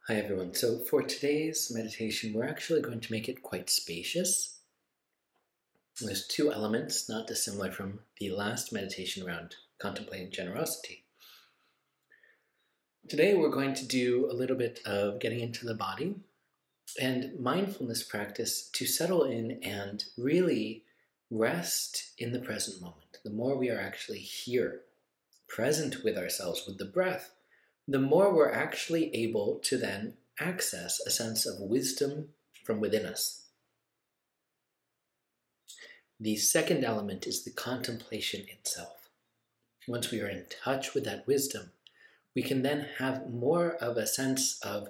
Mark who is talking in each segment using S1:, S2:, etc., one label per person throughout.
S1: Hi everyone. So for today's meditation, we're actually going to make it quite spacious. There's two elements, not dissimilar from the last meditation around contemplating generosity. Today we're going to do a little bit of getting into the body and mindfulness practice to settle in and really rest in the present moment. The more we are actually here, present with ourselves, with the breath, the more we're actually able to then access a sense of wisdom from within us. The second element is the contemplation itself. Once we are in touch with that wisdom, we can then have more of a sense of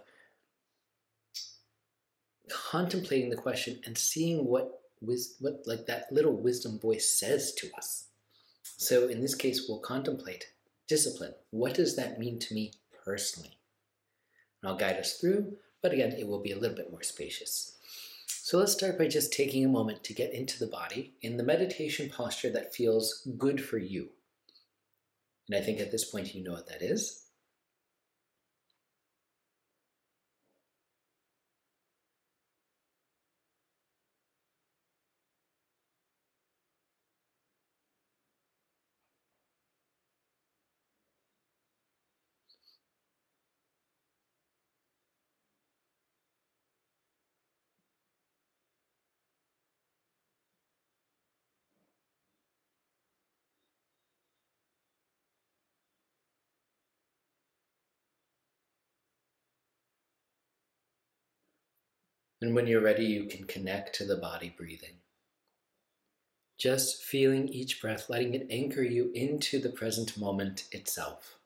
S1: contemplating the question and seeing what like that little wisdom voice says to us. So in this case, we'll contemplate discipline. What does that mean to me personally? And I'll guide us through, but again, it will be a little bit more spacious. So let's start by just taking a moment to get into the body in the meditation posture that feels good for you. And I think at this point you know what that is. And when you're ready, you can connect to the body breathing. Just feeling each breath, letting it anchor you into the present moment itself.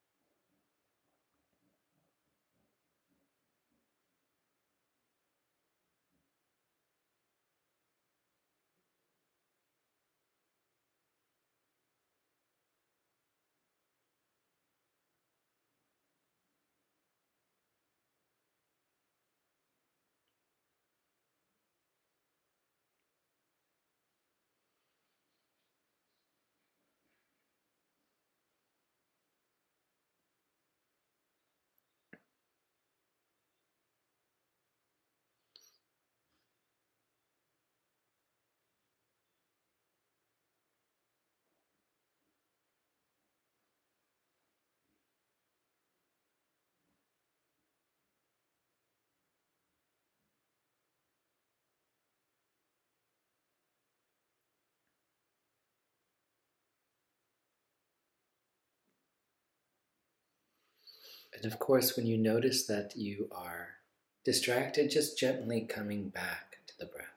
S1: And of course, when you notice that you are distracted, just gently coming back to the breath.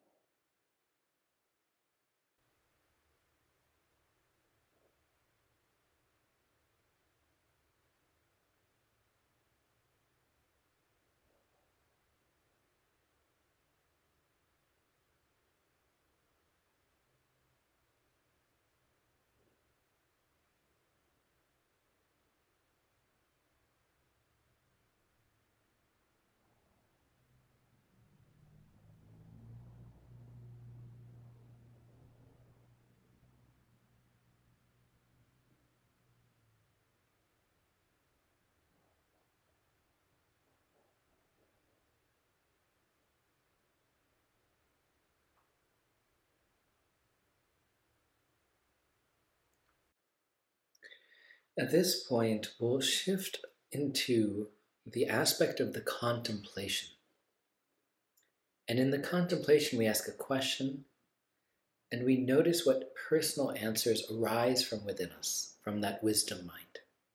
S1: At this point, we'll shift into the aspect of the contemplation. And in the contemplation, we ask a question and we notice what personal answers arise from within us, from that wisdom mind.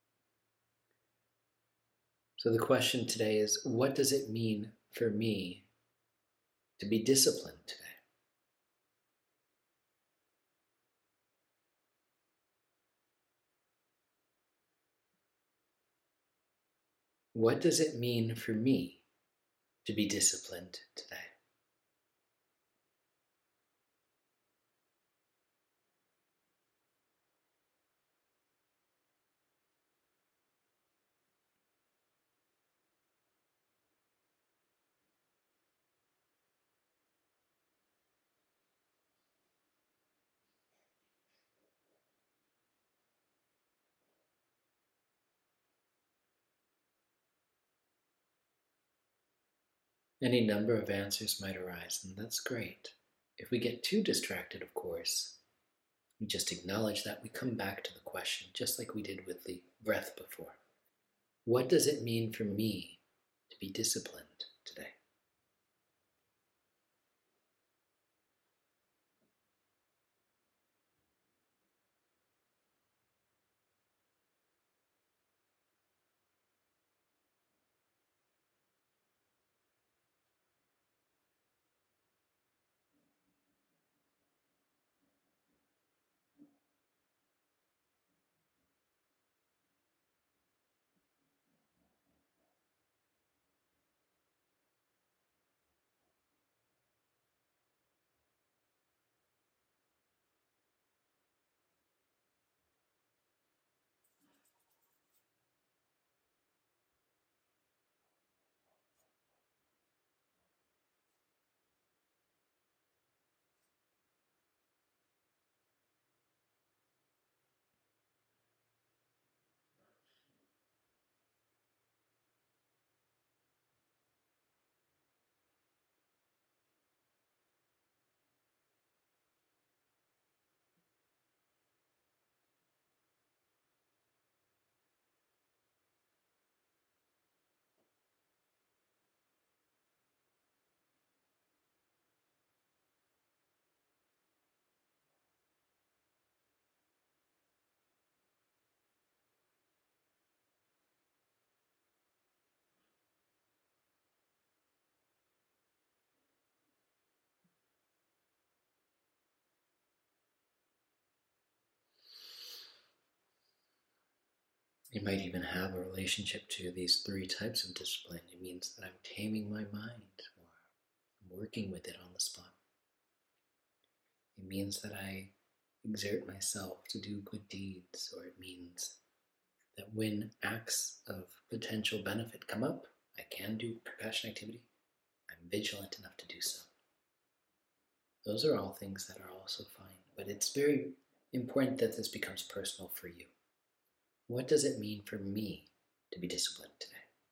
S1: So the question today is, what does it mean for me to be disciplined today? What does it mean for me to be disciplined today? Any number of answers might arise, and that's great. If we get too distracted, of course, we just acknowledge that. We come back to the question, just like we did with the breath before. What does it mean for me to be disciplined today? You might even have a relationship to these three types of discipline. It means that I'm taming my mind, or I'm working with it on the spot. It means that I exert myself to do good deeds, or it means that when acts of potential benefit come up, I can do compassion activity. I'm vigilant enough to do so. Those are all things that are also fine, but it's very important that this becomes personal for you. What does it mean for me to be disciplined today?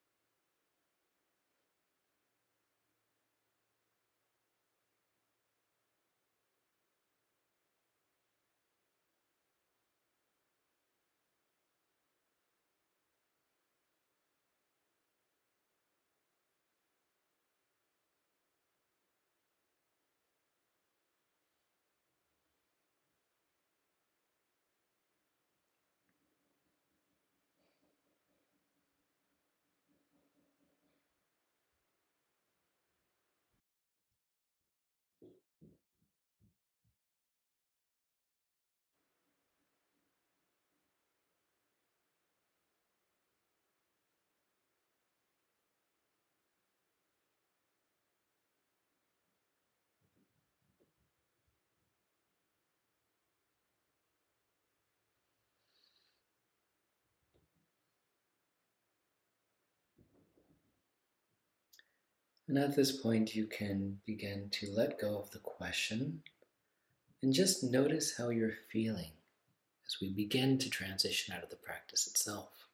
S1: And at this point, you can begin to let go of the question and just notice how you're feeling as we begin to transition out of the practice itself.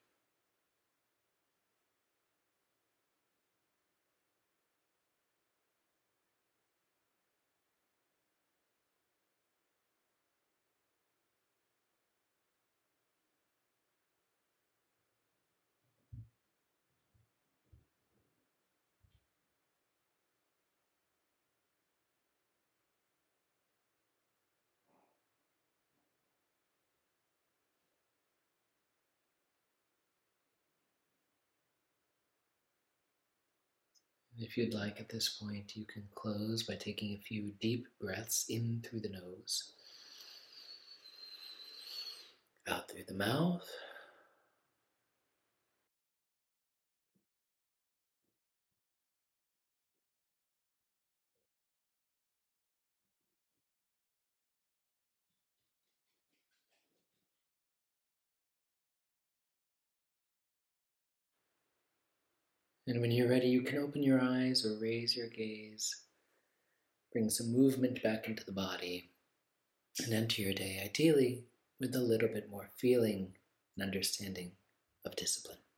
S1: If you'd like at this point, you can close by taking a few deep breaths in through the nose, out through the mouth. And when you're ready, you can open your eyes or raise your gaze, bring some movement back into the body, and enter your day ideally with a little bit more feeling and understanding of discipline.